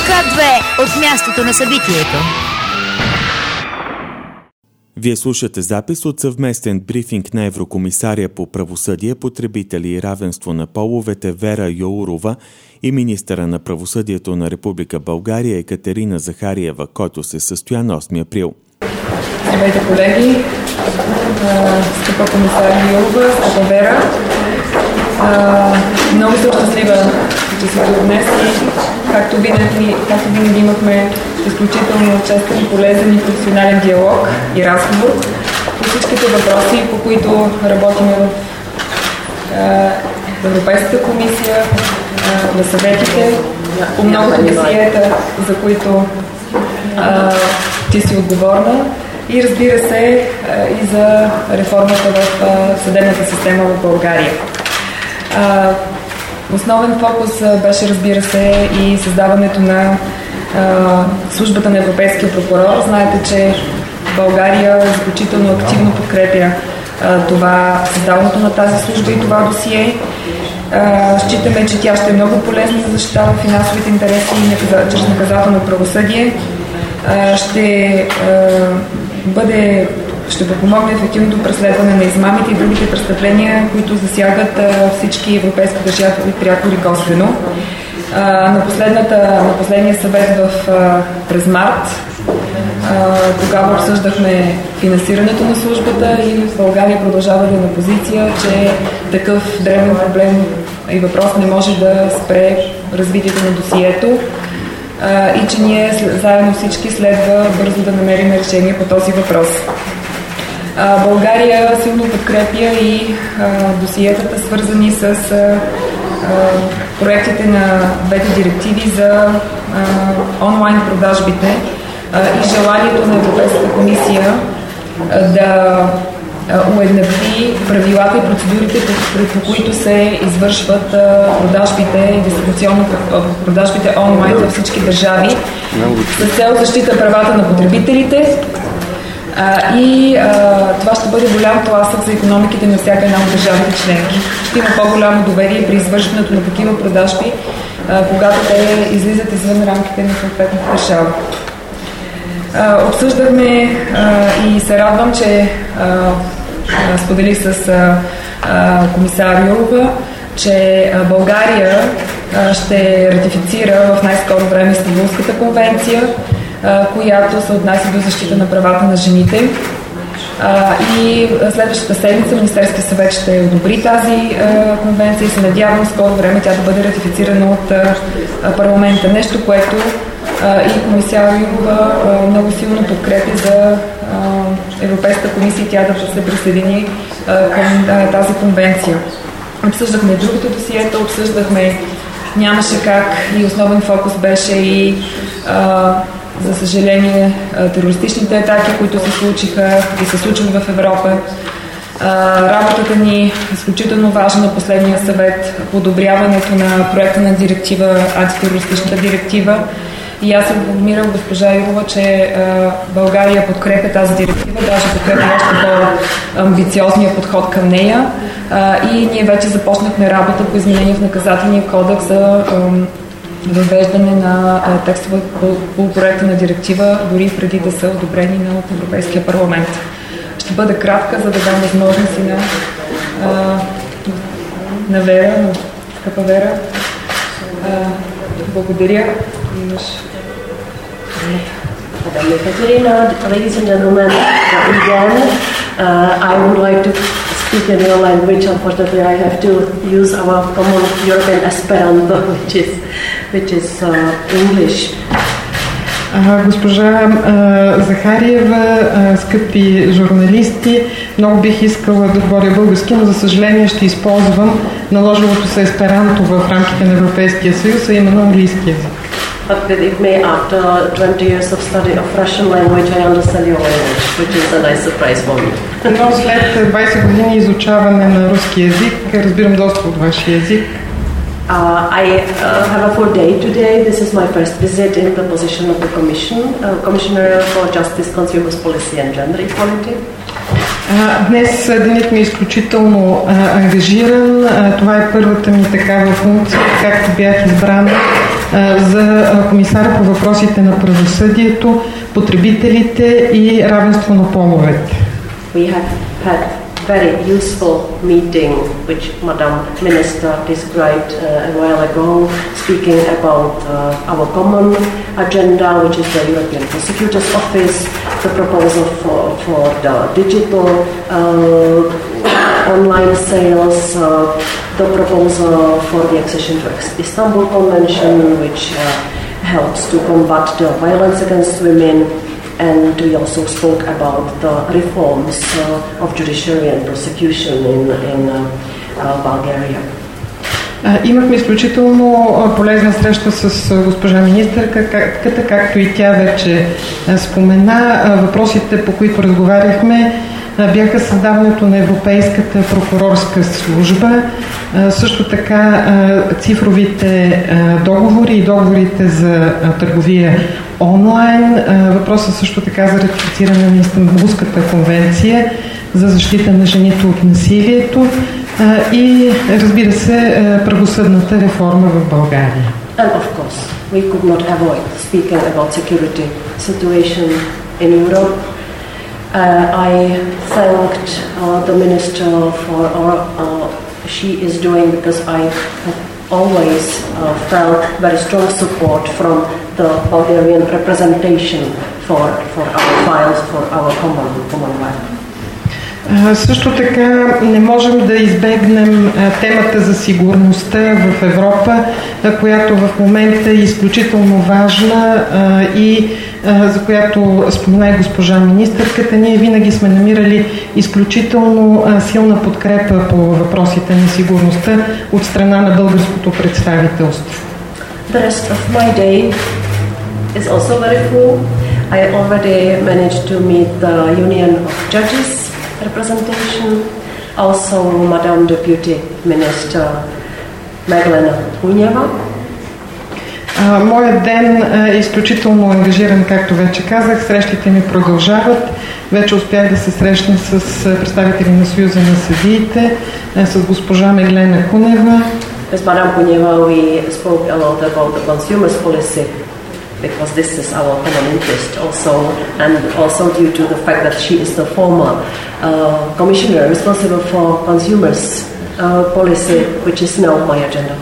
К2 от мястото на събитието. Вие слушате запис от съвместен брифинг на еврокомисария по правосъдие, потребители и равенство на половете Вера Йоурова и министъра на правосъдието на Република България Екатерина Захариева, който се състоя на 8 април. Здравейте, колеги! Скъпа комисар Йоурова, скъпа Вера. Много съм щастлива, че си тук днес и както винаги имахме изключително честен, полезен и професионален диалог и разговор по всичките въпроси, по които работим в Европейската комисия, на съветите, по многото досиета, за които ти си отговорна и разбира се и за реформата в съдебната система в България. Основен фокус беше, разбира се, и създаването на службата на Европейския прокурор. Знаете, че България изключително активно подкрепя създаването на тази служба и това досие. Считаме, че тя ще е много полезна за да защитава финансовите интереси чрез наказателно правосъдие. Ще подпомогне ефективното преследване на измамите и другите престъпления, които засягат всички европейски държави пряко или косвено. На последния съвет през март тогава обсъждахме финансирането на службата и България продължава да е на позиция, че такъв древен проблем и въпрос не може да спре развитието на досието и че ние заедно всички следва бързо да намерим решение по този въпрос. България силно подкрепя и досиетата, свързани с проектите на двете директиви за онлайн продажбите и желанието на Европейската комисия да уеднакви правилата и процедурите, по които се извършват продажбите, дистанционно продажбите онлайн във всички държави с цел защита правата на потребителите. Това ще бъде голям тласък за икономиките на всяка една от държавите членки. Ще има по-голямо доверие при извършването на такива продажби, когато те излизат извън рамките на съответната държава. Обсъждахме и се радвам, че споделих с комисар Йоурова, че България ще ратифицира в най-скоро време Истанбулската конвенция, която се отнася до защита на правата на жените. И следващата седмица Министерския съвет ще одобри тази конвенция и се надявам в скоро време тя да бъде ратифицирана от парламента. Нещо, което и комисар Йоурова много силно подкрепи за Европейската комисия и тя да се присъедини към тази конвенция. Обсъждахме другото досието, нямаше как и основен фокус беше и за съжаление терористичните атаки, които се случиха и се случват в Европа. Работата ни е изключително важна на последния съвет по одобряването на проекта на директива, антитерористичната директива. И аз съм информирал госпожа Йоурова, че България подкрепя тази директива, даже подкрепя още по-амбициозния подход към нея. И ние вече започнахме работа по изменение в наказателния кодекс за въвеждане на текстове по проекта на директива, дори преди да са одобрени от Европейския парламент. Ще бъда кратка, за да дам възможност и на Вера, на скъпа Вера. Благодаря. Madam Ekaterina, ladies and gentlemen, again, I would like to speak in your language. Unfortunately, I have to use our common European Esperanto, which is English. Госпожа Захариева, скъпи журналисти, много бих искала да говоря български, но за съжаление ще използвам наложилото се есперанто в рамките на Европейския съюз, а именно английски език. But believe me, after 20 years of study of Russian language, I understand your language, which is a nice surprise for me. Но след 20 години изучаване на руски език, разбирам доста от вашия език. I have a full day today. This is my first visit in the position of the Commissioner for Justice, Consumers Policy and Gender Equality. Днес денят ми е изключително ангажиран. Това е първата ми такава функция, както бях избрана за комисаря по въпросите на правосъдието, потребителите и равенство на половете. We have had very useful meeting which Madam Minister described a while ago, speaking about our common agenda, which is the European Prosecutor's Office, the proposal for the digital online sales, the proposal for the accession to Istanbul Convention, which helps to combat the violence against women. And we also spoke about the reforms of judiciary and prosecution in Bulgaria. Имахме изключително полезна среща с госпожа министърката, както и тя вече спомена. Въпросите, по които разговаряхме, бяха създаването на Европейската прокурорска служба, също така цифровите договори и договорите за търговия онлайн, въпросът също така за ратифициране на Истанбулската конвенция за защита на жените от насилието и, разбира се, правосъдната реформа в България. And of course, we could not avoid speaking about security situation in Europe. I thanked the minister for she is doing, because I have always felt very strong support from the Bulgarian representation for our files, for our common life. Също така не можем да избегнем темата за сигурността в Европа, която в момента е изключително важна и за която спомена и госпожа министърката. Ние винаги сме намирали изключително силна подкрепа по въпросите на сигурността от страна на българското представителство. The rest of my day is also very full. I already managed to meet the Union of Judges representation, also Madam Deputy Minister Meglena Kuneva. Моят ден е изключително ангажиран, както вече казах. Срещите ми продължават. Вече успях да се срещна с представители на Съюза на съдиите, с госпожа Меглена Кунева. With Madam Kuneva we spoke a lot about the consumers policy, because this is our common interest also, and also due to the fact that she is the former commissioner responsible for consumers policy, which is now my agenda.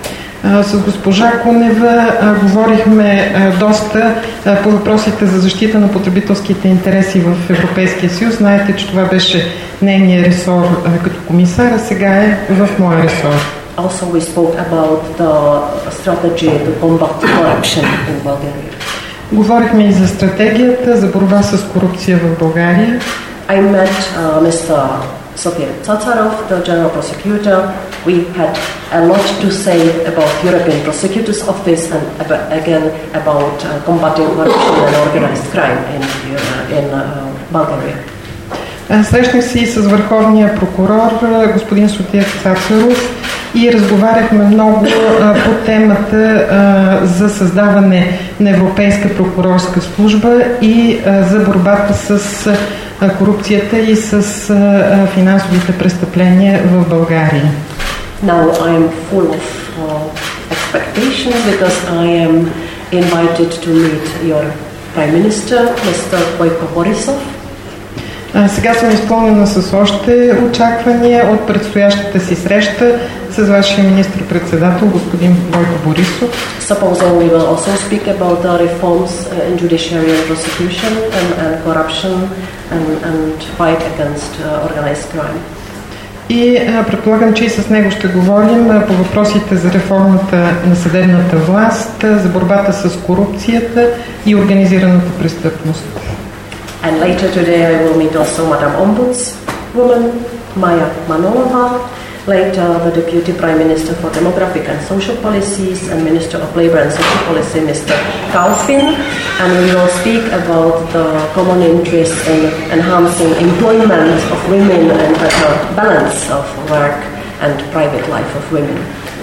С госпожа Кунева говорихме доста по въпросите за защита на потребителските интереси в Европейския съюз. Знаете, че това беше нейният ресор като комисар, а сега е в моя ресор. Also we spoke about the strategy to combat corruption in Bulgaria. Говорихме и за стратегията за борба с корупция в България. I met Mr. Sofia Tsatsarov, the General Prosecutor. We had a lot to say about European Prosecutor's Office and again about combating corruption and organized crime in Bulgaria. Срещнах се и с върховния прокурор, господин София Цацаров, и разговаряхме много по темата за създаване на Европейска прокурорска служба и за борбата с корупцията и с финансовите престъпления в България. Now I am full of expectation because I am invited to meet your Prime Minister, Mr. Boyko Borisov. Сега съм изпълнена с още очаквания от предстоящата си среща с вашия министр-председател, господин Бойко Борисов. Supposedly we will also speak about the reforms in judiciary and prosecution and corruption and fight against organized crime. И предполагам, че и с него ще говорим по въпросите за реформата на съдебната власт, за борбата с корупцията и организираната престъпност. And later today I will meet also Madam Ombudswoman Maya Manolova, later the Deputy Prime Minister for Demographic and Social Policies and Minister of Labour and Social Policy, Mr. Kalfin, and we will speak about the common interest in enhancing employment of women and better balance of work and private life of women.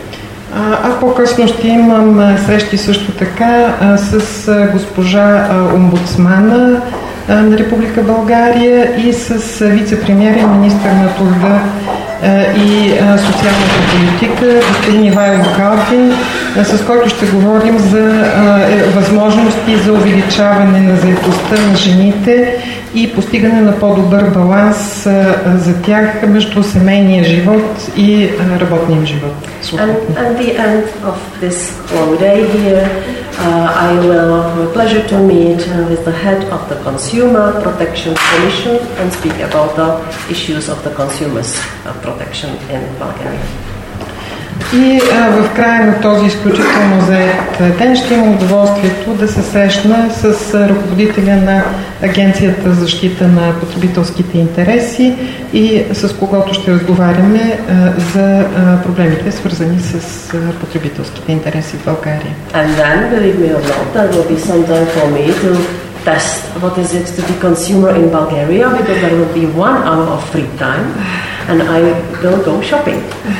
А по-късно ще имам срещи също така с госпожа омбудсмана на Република България и с вице-премиер и министър на труда и социалната политика, господин Ивайло Калфин, с който ще говорим за възможности за увеличаване на заетостта на жените и постигане на по-добър баланс за тях между семейния живот и работния живот. And the end of this long day here, I will have a pleasure to meet with the head of the Consumer Protection Commission and speak about the issues of the consumers' protection in Bulgaria. И в края на този изключително заед ден ще имам удоволствието да се срещна с ръководителя на Агенцията за защита на потребителските интереси и с когото ще разговаряме за проблемите, свързани с потребителските интереси в България. And then, believe me or not, there will be some time for me to test what is it to be consumer in Bulgaria, because there will be 1 hour of free time and I will go shopping.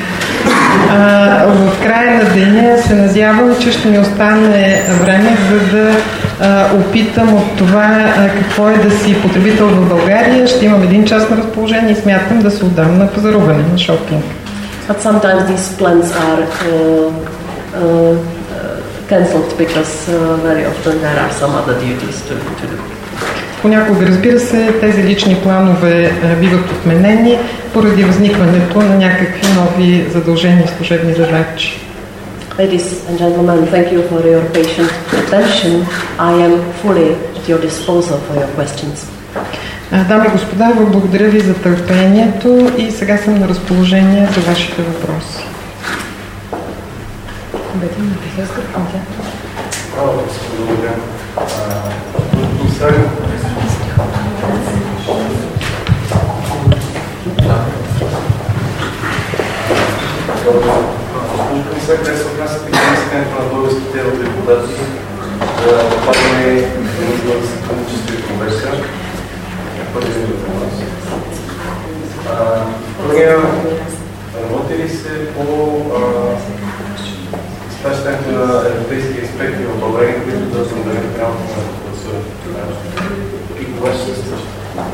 В края на деня се надявам, че ще ми остане време, за да опитам от това какво е да си потребител в България. Ще имам 1 час на разположение и смятам да се отдам на пазаруване, на шопинг. But sometimes these plans are cancelled because very often there are some other duties to do. Понякога, разбира се, тези лични планове биват отменени поради възникването на някакви нови задължения и служебни задачи. Ladies and gentlemen, thank you for your patient attention. I am fully at your disposal for your questions. Дами и господа, благодаря ви за търпението и сега съм на разположение за вашите въпроси. След това се отнася към искането на българските депутати за отпадане на сътрудничество и конверсия. Първия, работи ли се по изпращането на европейски експерти в България, които да се отделят работа на гласуването? И това ще се случи?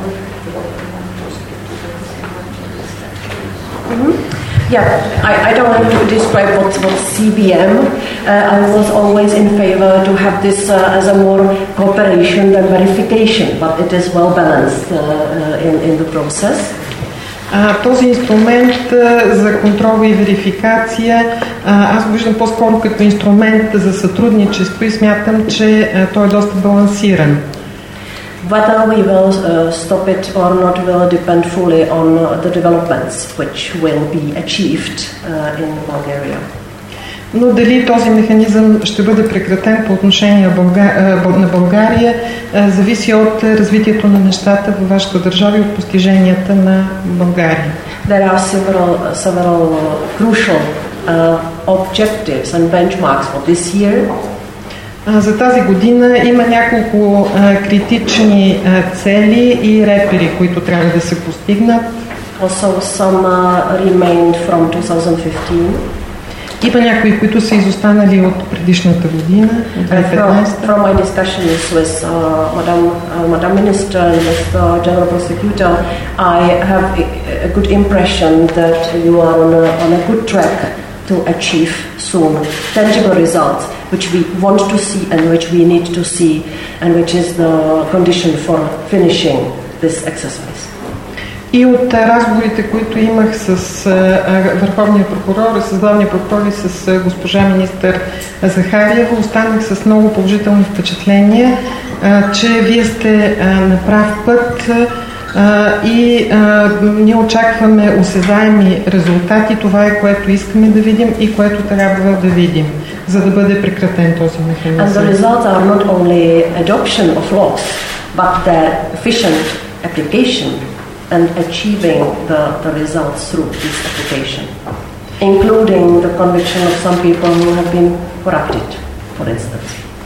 Yeah, I don't want to describe what's CBM. I was always in favor to have this as a more cooperation than verification, but it is well balanced in the process. Този инструмент за контрол и верификация, аз го виждам по-скоро като инструмент за сътрудничество и смятам, че той е доста балансиран. Whether we will stop it or not will depend fully on the developments which will be achieved in Bulgaria. Но дали този механизъм ще бъде прекратен по отношение на България, зависи от развитието на нещата във вашата държава и от постиженията на България. There are several crucial objectives and benchmarks for this year. За тази година има няколко критични цели и репери, които трябва да се постигнат. Also some remained from 2015. Има някои, които са изостанали от предишната година, от 2015. From my discussions with Madam Minister and with the General Prosecutor, I have a good impression that you are on a good track to achieve soon tangible results which we want to see and which we need to see and which is the condition for finishing this exercise. И от разговорите, които имах с върховния прокурор, с главния прокурор и с госпожа министър Захариева, останах с много положителни впечатления, че вие сте на прав път и ние очакваме осезаеми резултати. Това е, което искаме да видим и което трябва да видим, за да бъде прекратен този механизъм. And the results are not only adoption of laws, but their efficient application and achieving the results through this application, including the conviction of some people who have been corrupted, for instance.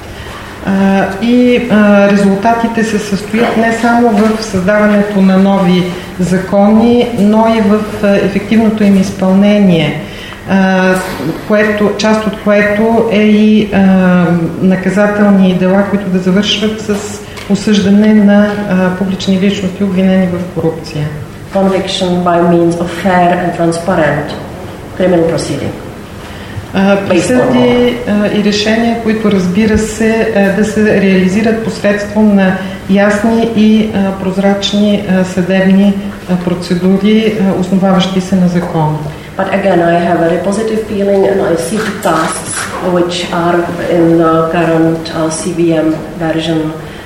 И резултатите се състоят не само в създаването на нови закони, но и в ефективното им изпълнение, част от което е и наказателни дела, които да завършват с осъждане на публични личности, обвинени в корупция. conviction by means of fair and transparent criminal proceeding. Присъди и решения, които разбира се да се реализират посредством на ясни и прозрачни съдебни процедури, основаващи се на закон. But again, I have a very positive feeling and I see the tasks which are in the current CVM version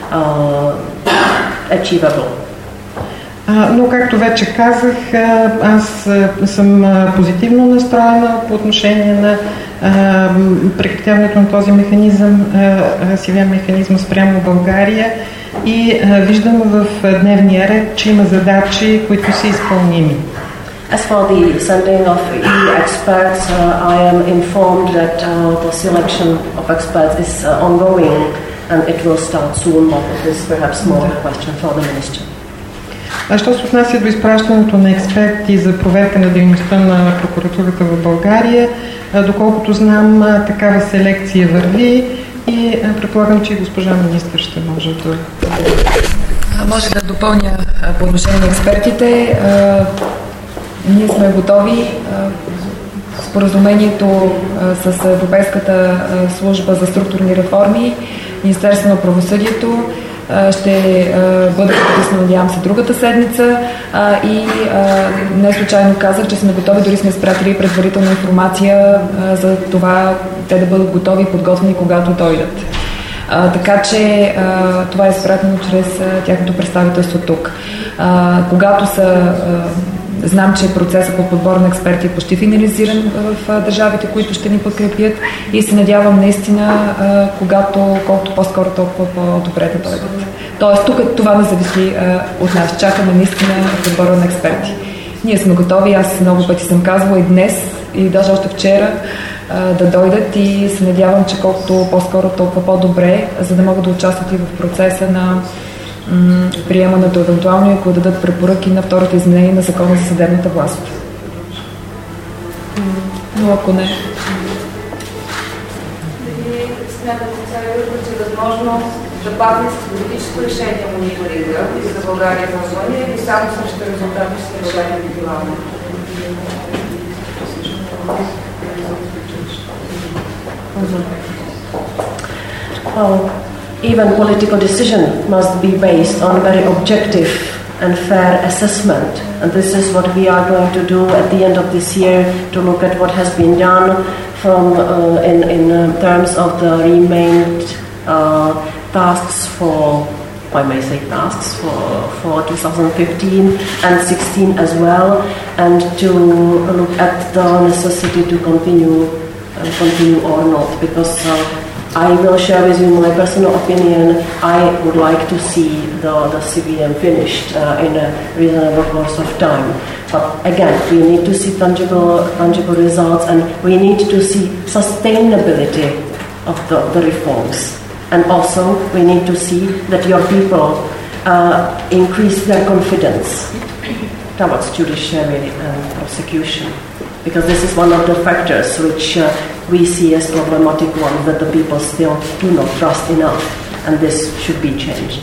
achievable. Но, както вече казах, аз съм позитивно настроена по отношение на прекратяването на този механизъм, CVM механизма спрямо България и виждам в дневния ред, че има задачи, които са изпълними. As for the sending of EU experts, I am informed that the selection of experts is ongoing and it will start soon, but it is perhaps more a question for the minister. А що се отнася до изпращането на експерти за проверка на дейността на прокуратурата в България, доколкото знам, такава селекция върви и предполагам, че и госпожа министър ще може да... Може да допълня по отношение на експертите. Ние сме готови. Споразумението с Европейската служба за структурни реформи, Министерство на правосъдието ще бъде подписано, надявам се, другата седмица и не случайно казах, че сме готови, дори сме изпратили предварителна информация за това те да бъдат готови и подготвени, когато дойдат. Така че това е изпратено чрез тяхното представителство тук. Когато знам, че процесът по подбор на експерти е почти финализиран в държавите, които ще ни подкрепят и се надявам наистина, колкото по-скоро, толкова по-добре да дойдат. Тоест, тук това не зависи от нас. Чакаме наистина подбора на експерти. Ние сме готови, аз много пъти съм казвала и днес, и даже още вчера, да дойдат и се надявам, че колкото по-скоро, толкова по-добре, за да могат да участват и в процеса на приемането, евентуално, ако дадат препоръки на второто изменение на Закона за съдебната власт. Но ако не... Дали смятате, че е възможно да падне с политическо решение мониторинга за България в Азония или само срещу резултати с решение индивидуално? Even political decision must be based on very objective and fair assessment. And this is what we are going to do at the end of this year, to look at what has been done from in terms of the remained tasks for, I may say tasks, for 2015 and 16 as well, and to look at the necessity to continue or not, because I will share with you my personal opinion. I would like to see the CVM finished in a reasonable course of time. But again, we need to see tangible results, and we need to see sustainability of the reforms. And also, we need to see that your people increase their confidence towards judiciary and prosecution. Because this is one of the factors which we see as problematic one, that the people still do not trust enough, and this should be changed.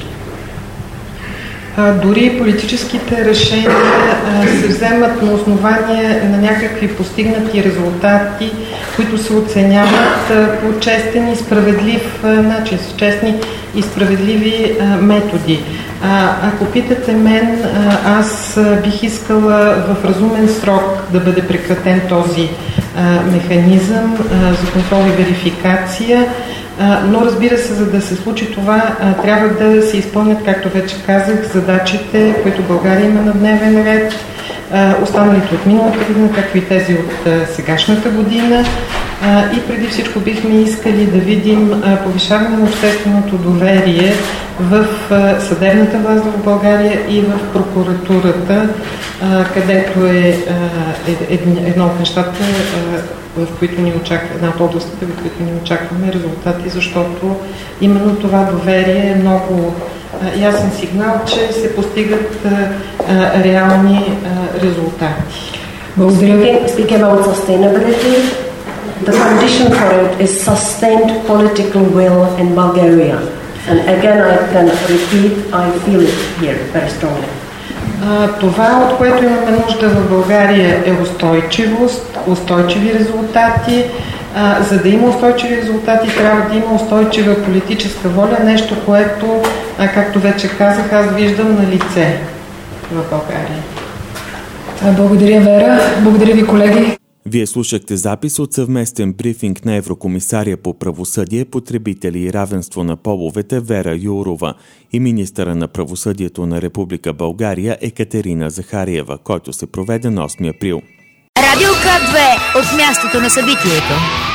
Дори политическите решения се вземат на основание на някакви постигнати резултати, които се оценяват по честен и справедлив начин, с честни и справедливи методи. Ако питате мен, аз бих искала в разумен срок да бъде прекратен този механизъм за контрол и верификация, но разбира се, за да се случи това, трябва да се изпълнят, както вече казах, задачите, които България има на дневен ред, останалите от миналата година, както и тези от сегашната година. И преди всичко бихме искали да видим повишаване на общественото доверие в съдебната власт в България и в прокуратурата, където е едно от нещата, в които ни очаква, една от областите, в които ни очакваме резултати, защото именно това доверие е много ясен сигнал, че се постигат реални резултати. Speaking about sustainability, the condition for it is sustained political will in Bulgaria. And again, I can repeat, I feel it here very strongly. Това, от което имаме нужда в България, е устойчивост, устойчиви резултати. За да има устойчиви резултати, трябва да има устойчива политическа воля, нещо, което, както вече казах, аз виждам на лице в България. Благодаря, Вера. Благодаря ви, колеги. Вие слушахте запис от съвместен брифинг на еврокомисария по правосъдие, потребители и равенство на половете Вера Йоурова и министъра на правосъдието на Република България Екатерина Захариева, който се проведе на 8 април. Радио К2 от мястото на събитието.